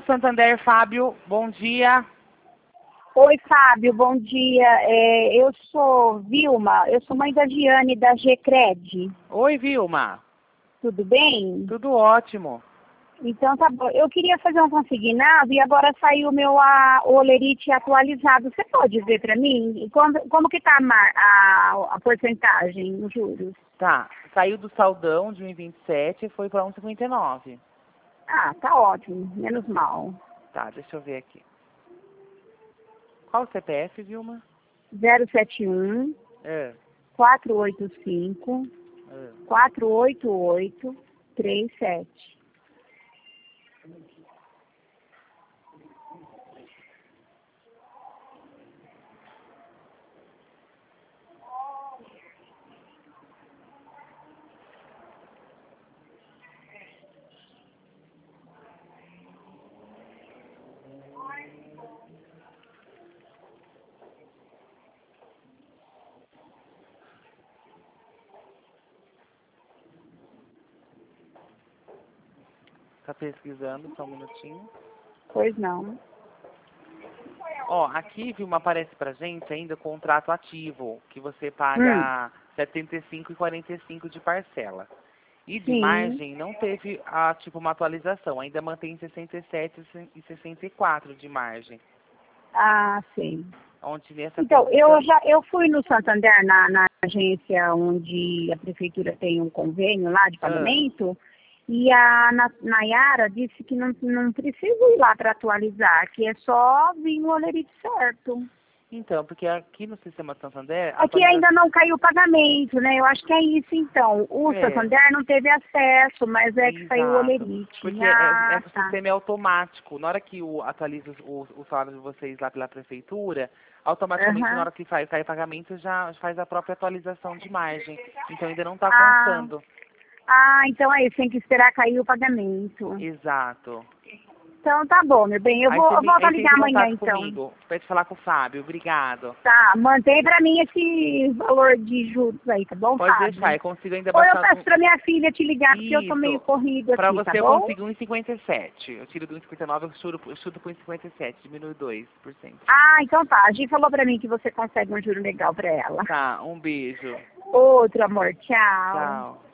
Santander, Fábio, bom dia. Oi, Fábio, bom dia. Eu sou Vilma, eu sou mãe da Giane, da Gcred. Oi, Vilma. Tudo bem? Tudo ótimo. Então tá bom. Eu queria fazer um consignado e agora saiu o meu Olerite atualizado. Você pode ver para mim como que tá a porcentagem nos juros? Tá, saiu do saldão de 1,27 e foi para 1,59. Ah, tá ótimo, menos mal. Tá, deixa eu ver aqui. Qual o CPF, Vilma? 071 É. 485 488 37. Tá pesquisando, só um minutinho. Pois não. Ó, aqui, Vilma, aparece pra gente ainda o contrato ativo, que você paga 75,45 de parcela. E de Sim. margem não teve uma atualização, ainda mantém 67 e 64 de margem. Ah, sim. Onde nessa Então, conta... eu fui no Santander, na agência onde a prefeitura tem um convênio lá de pagamento, e a Nayara disse que não precisa ir lá para atualizar, que é só vir o Olerite certo. Então, porque aqui no sistema Santander... Aqui ainda não caiu o pagamento, né? Eu acho que é isso, então. O Santander não teve acesso, mas é que saiu o Olerite. Porque Ah, o tá. sistema é automático. Na hora que atualiza o salário de vocês lá pela prefeitura, automaticamente na hora que cai o pagamento já faz a própria atualização de margem. Então ainda não está constando. Ah, então é isso, tem que esperar cair o pagamento. Exato. Então tá bom, meu bem. Eu volto a ligar amanhã, então. Comigo, pra te falar com o Fábio. Obrigado. Tá, mantém pra mim esse valor de juros aí, tá bom, Pode Fábio? deixar, eu consigo ainda Ou eu baixar... peço pra minha filha te ligar, porque eu tô meio corrido Pra aqui, você tá eu bom? consigo 1,57. Eu tiro do 1,59, eu chuto pro 1,57, diminui 2%. Ah, então tá. A Gi falou pra mim que você consegue um juro legal pra ela. Tá, um beijo. Outro, amor. Tchau. Tchau.